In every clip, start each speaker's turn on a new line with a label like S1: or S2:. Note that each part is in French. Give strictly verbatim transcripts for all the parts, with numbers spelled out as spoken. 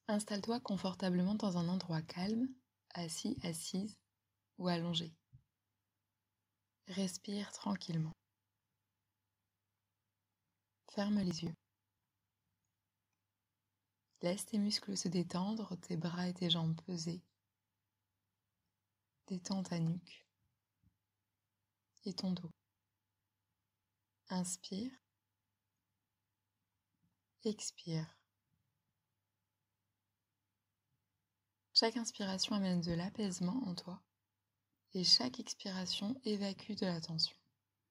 S1: Installe-toi confortablement dans un endroit calme, assis, assise ou allongé. Respire tranquillement. Ferme les yeux. Laisse tes muscles se détendre, tes bras et tes jambes peser. Détends ta nuque et ton dos. Inspire. Expire. Chaque inspiration amène de l'apaisement en toi et chaque expiration évacue de la tension.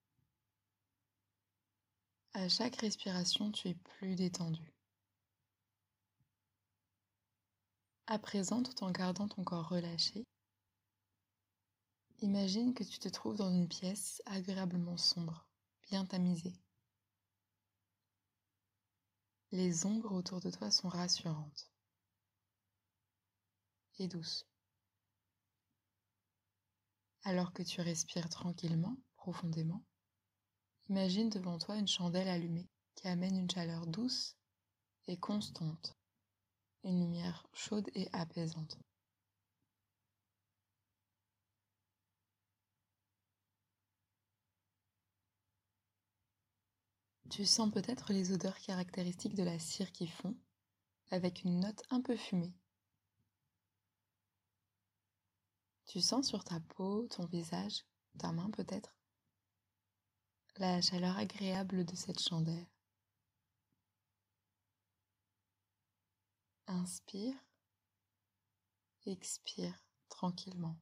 S1: À chaque respiration, tu es plus détendu. À présent, tout en gardant ton corps relâché, imagine que tu te trouves dans une pièce agréablement sombre, bien tamisée. Les ombres autour de toi sont rassurantes et douces. Alors que tu respires tranquillement, profondément, imagine devant toi une chandelle allumée qui amène une chaleur douce et constante, une lumière chaude et apaisante. Tu sens peut-être les odeurs caractéristiques de la cire qui fond, avec une note un peu fumée. Tu sens sur ta peau, ton visage, ta main peut-être, la chaleur agréable de cette chandelle. Inspire, expire tranquillement.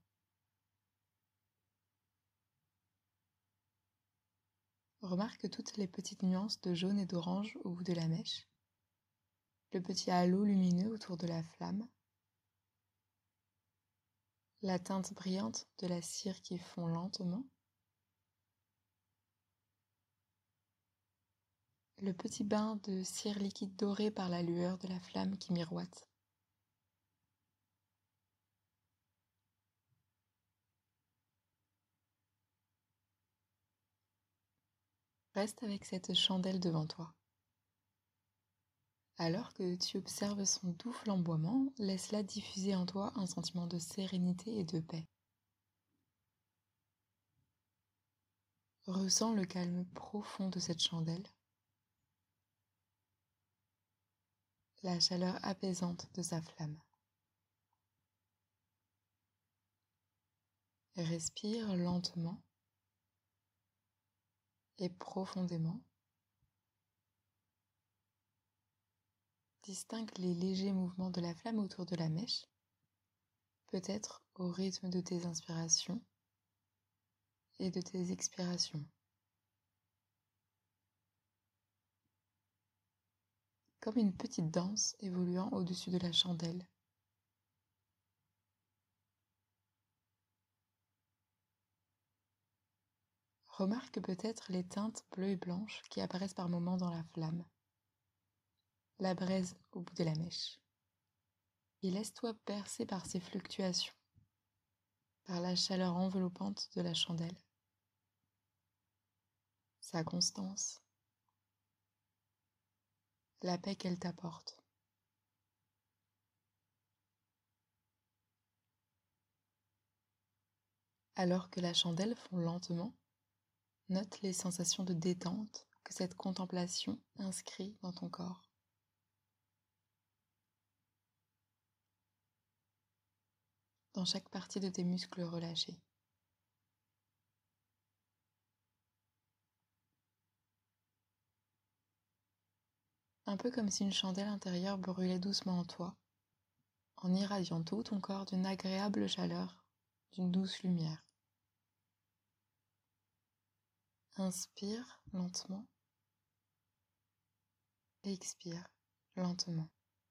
S1: Remarque toutes les petites nuances de jaune et d'orange au bout de la mèche, le petit halo lumineux autour de la flamme, la teinte brillante de la cire qui fond lentement, le petit bain de cire liquide doré par la lueur de la flamme qui miroite. Reste avec cette chandelle devant toi. Alors que tu observes son doux flamboiement, laisse-la diffuser en toi un sentiment de sérénité et de paix. Ressens le calme profond de cette chandelle, la chaleur apaisante de sa flamme. Respire lentement et profondément. Distingue les légers mouvements de la flamme autour de la mèche, peut-être au rythme de tes inspirations et de tes expirations. Comme une petite danse évoluant au-dessus de la chandelle. Remarque peut-être les teintes bleues et blanches qui apparaissent par moments dans la flamme, la braise au bout de la mèche. Et laisse-toi bercer par ces fluctuations, par la chaleur enveloppante de la chandelle, sa constance, la paix qu'elle t'apporte. Alors que la chandelle fond lentement, note les sensations de détente que cette contemplation inscrit dans ton corps. Dans chaque partie de tes muscles relâchés. Un peu comme si une chandelle intérieure brûlait doucement en toi, en irradiant tout ton corps d'une agréable chaleur, d'une douce lumière. Inspire lentement, expire lentement.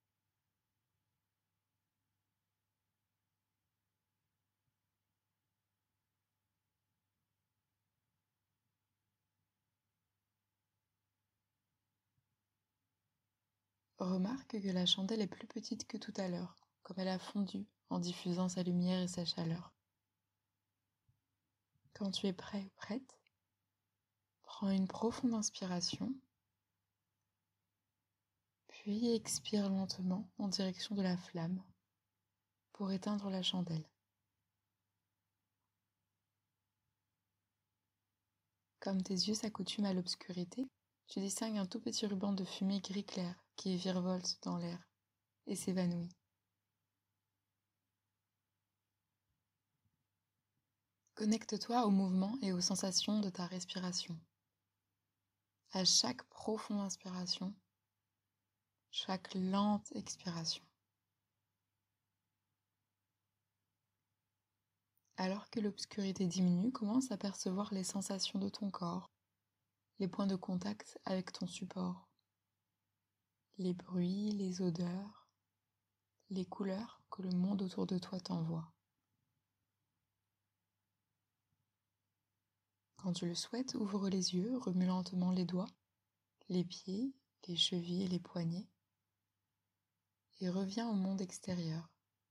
S1: Remarque que la chandelle est plus petite que tout à l'heure, comme elle a fondu en diffusant sa lumière et sa chaleur. Quand tu es prêt ou prête, prends une profonde inspiration, Puis expire lentement en direction de la flamme pour éteindre la chandelle. Comme tes yeux s'accoutument à l'obscurité, tu distingues un tout petit ruban de fumée gris clair qui virevolte dans l'air et s'évanouit. Connecte-toi au mouvement et aux sensations de ta respiration. À chaque profonde inspiration, chaque lente expiration. Alors que l'obscurité diminue, commence à percevoir les sensations de ton corps, les points de contact avec ton support, les bruits, les odeurs, les couleurs que le monde autour de toi t'envoie. Quand tu le souhaites, ouvre les yeux, remue lentement les doigts, les pieds, les chevilles et les poignets, et reviens au monde extérieur.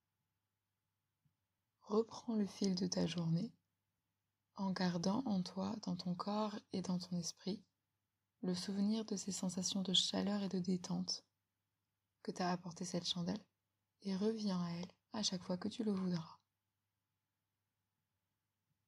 S1: Reprends le fil de ta journée en gardant en toi, dans ton corps et dans ton esprit, le souvenir de ces sensations de chaleur et de détente que t'a apporté cette chandelle, et reviens à elle à chaque fois que tu le voudras.